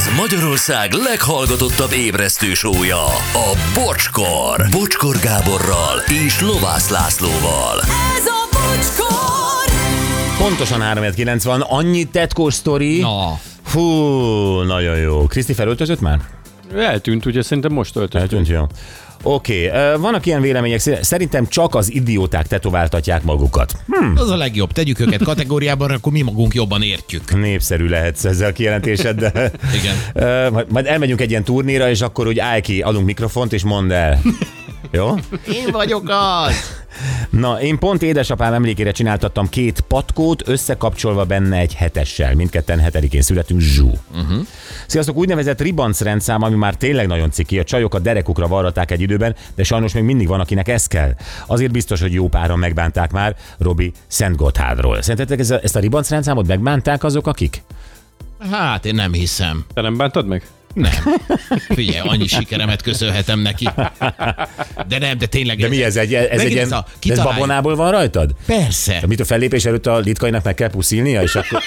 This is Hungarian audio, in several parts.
Ez Magyarország leghallgatottabb ébresztő show-ja, a Bocskor. Bocskor Gáborral és Lovász Lászlóval. Ez a Bocskor! Pontosan 3:90, annyi tetkós sztori. Na. Hú, nagyon jó. Kriszti felöltözött már? Eltűnt, ugye szerintem most öltözött. Eltűnt, jó. Oké, vannak ilyen vélemények, szerintem csak az idióták tetováltatják magukat. Az a legjobb. Tegyük őket kategóriában, akkor mi magunk jobban értjük. Népszerű lehetsz ezzel a kijelentéseddel. Igen. Majd elmegyünk egy ilyen turnéra, és akkor úgy állj ki, adunk mikrofont, és mondd el. Jó? Én vagyok az! Na, én pont édesapám emlékére csináltattam 2 patkót, összekapcsolva benne egy 7-essel. Mindketten 7-én születünk, zsú. Sziasztok, úgynevezett ribanc rendszám, ami már tényleg nagyon ciki. A csajok a derekukra varratták egy időben, de sajnos még mindig van, akinek ez kell. Azért biztos, hogy jó páran megbánták már. Robi Szentgotthádról. Szerintetek ezt a ribanc rendszámot megbánták azok, akik? Hát én nem hiszem. Te nem bántad meg? Nem. Figyelj, annyi sikeremet köszönhetem neki. De tényleg. De mi ez? Ez egy ilyen, ez babonából van rajtad? Persze. Mit a fellépés előtt a Litkainak meg kell puszilnia, és akkor...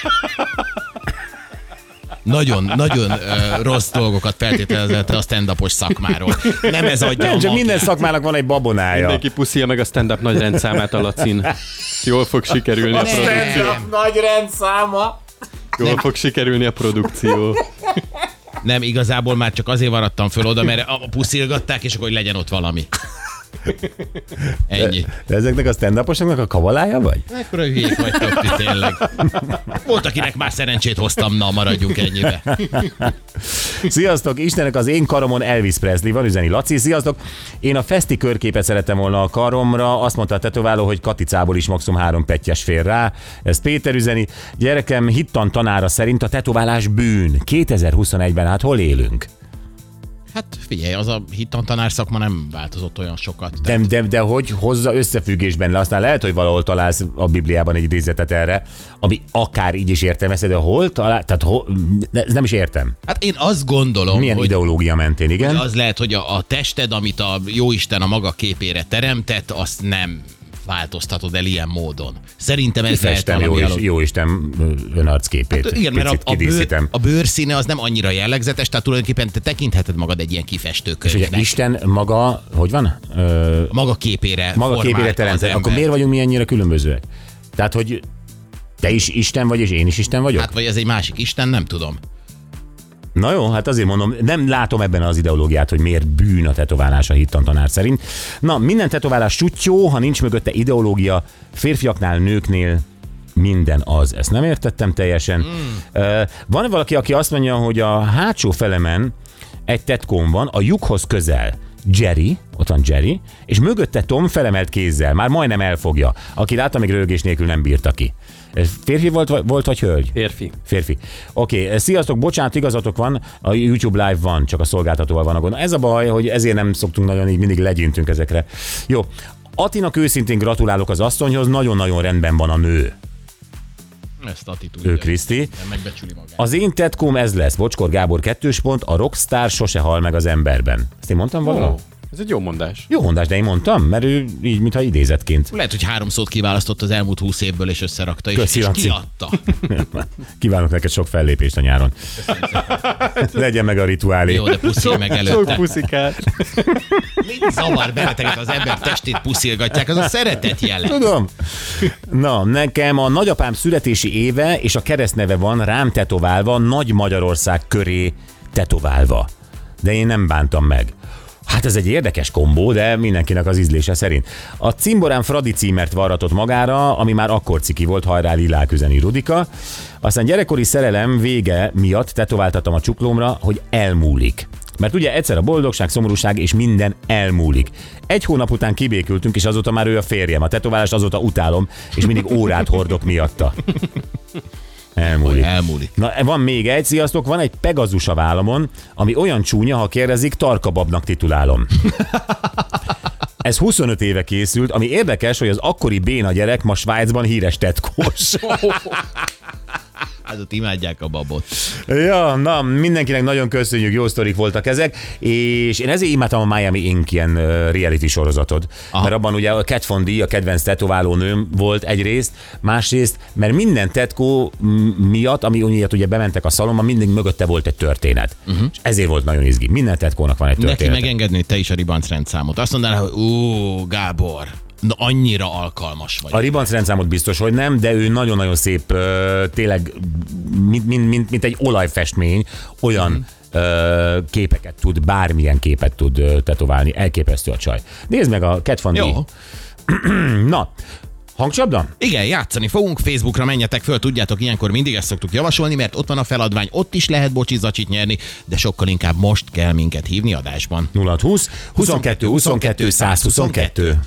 Nagyon rossz dolgokat feltételezett a stand-upos szakmáról. Nem ez adja Nem, csak minden szakmának van egy babonája. Mindenki puszilja meg a stand-up nagy rendszámát a Lacin. Jól fog sikerülni a produkció. Nagy rendszáma. Jól fog sikerülni a produkció. Nem, igazából már csak azért varadtam föl oda, mert puszilgatták, és akkor hogy legyen ott valami. Ennyi. De ezeknek a stand-uposoknak a kavalája vagy? Ekkora hülyék vagytok ti tényleg. Volt, akinek már szerencsét hoztam, na maradjunk ennyibe. Sziasztok, Istenek az én karomon Elvis Presley van, üzeni Laci. Sziasztok, én a feszti körképet szerettem volna a karomra, azt mondta a tetováló, hogy Katicából is maximum 3 pettyes fér rá. Ez Péter üzeni. Gyerekem hittan tanára szerint a tetoválás bűn. 2021-ben hát hol élünk? Hát figyelj, az a hittantanár szakma nem változott olyan sokat. De hogy hozza összefüggésben le? Aztán lehet, hogy valahol találsz a Bibliában egy idézetet erre, ami akár így is értelmezhető, de hol talál? Tehát nem is értem. Hát én azt gondolom, milyen hogy ideológia mentén, igen? az lehet, hogy a tested, amit a Jóisten a maga képére teremtett, azt nem változtatod el ilyen módon. Szerintem ez lehet valami Jóisten önarcképét. Hát, igen, mert kidíszítem. a bőrszíne az nem annyira jellegzetes, tehát tulajdonképpen te tekintheted magad egy ilyen kifestőkönyvnek. És ugye Isten maga, hogy van? Maga képére teremtett. Akkor miért vagyunk mi ennyire különbözőek? Tehát, hogy te is Isten vagy, és én is Isten vagyok? Hát vagy ez egy másik Isten, nem tudom. Na jó, hát azért mondom, nem látom ebben az ideológiát, hogy miért bűn a tetoválás a hittantanár szerint. Na, minden tetoválás sutyó, ha nincs mögötte ideológia, férfiaknál, nőknél minden az. Ezt nem értettem teljesen. Van valaki, aki azt mondja, hogy a hátsó felemen egy tetkóm van, a lyukhoz közel. Jerry, ott van Jerry, és mögötte Tom felemelt kézzel, már majdnem elfogja. Aki látta, még rögés nélkül nem bírta ki. Férfi volt vagy hölgy? Férfi. Oké, sziasztok, bocsánat, igazatok van, a YouTube Live van, csak a szolgáltatóval van a gond. Ez a baj, hogy ezért nem szoktunk nagyon így mindig legyintünk ezekre. Jó, Atinak őszintén gratulálok az asszonyhoz, nagyon-nagyon rendben van a nő. Ezt Ati tudja. Ő Kriszti. Megbecsüli magát. Az én tetkóm ez lesz, Bocskor Gábor 2. a rockstar sose hal meg az emberben. Ezt én mondtam valahol? Ez egy jó mondás. Jó mondás, de én mondtam, mert ő így, mintha idézetként. Lehet, hogy 3 szót kiválasztott az elmúlt 20 évből, és összerakta, és kiadta. Kívánok neked sok fellépést a nyáron. Legyen meg a rituálé. Jó, de puszil meg előtte. Sok puszikát. Mit zavar benneteket, az ember testét puszilgatják? Az a szeretet jele. Tudom. Na, nekem a nagyapám születési éve és a keresztneve van rám tetoválva, Nagy Magyarország köré tetoválva. De én nem bántam meg. Hát ez egy érdekes kombó, de mindenkinek az ízlése szerint. A cimborám Fradi címert varratott magára, ami már akkor ciki volt, hajrá lilák, üzeni Rudika. Aztán gyerekkori szerelem vége miatt tetováltattam a csuklómra, hogy elmúlik. Mert ugye egyszer a boldogság, szomorúság és minden elmúlik. 1 hónap után kibékültünk, és azóta már ő a férjem. A tetoválást azóta utálom, és mindig órát hordok miatta. Elmúlik. Na, van még egy, sziasztok, van egy Pegazus a vállamon, ami olyan csúnya, ha kérdezik, tarkababnak titulálom. Ez 25 éve készült, ami érdekes, hogy az akkori béna gyerek ma Svájcban híres tetkós. Hát imádják a babot. Ja, na, mindenkinek nagyon köszönjük, jó sztorik voltak ezek, és én ezért imádtam a Miami Ink ilyen reality sorozatod, mert abban ugye a Kat Von D, a kedvenc tetováló nőm volt egyrészt, másrészt, mert minden tetkó miatt, ami ugye bementek a szalomba, mindig mögötte volt egy történet. És ezért volt nagyon izgi. Minden tetkónak van egy történet. Neki megengedni, hogy te is a ribancrendszámot. Azt mondaná, hogy Gábor, na annyira alkalmas vagy. A ribancrendszámot biztos, hogy nem, de ő nagyon-nagyon szép, tényleg, mint egy olajfestmény, olyan képeket tud, bármilyen képet tud tetoválni. Elképesztő a csaj. Nézd meg a Kat Von D. Jó. Na, hangcsapda? Igen, játszani fogunk, Facebookra menjetek föl, tudjátok, ilyenkor mindig ezt szoktuk javasolni, mert ott van a feladvány, ott is lehet bocsizacsit nyerni, de sokkal inkább most kell minket hívni adásban. 0620 22 22 122.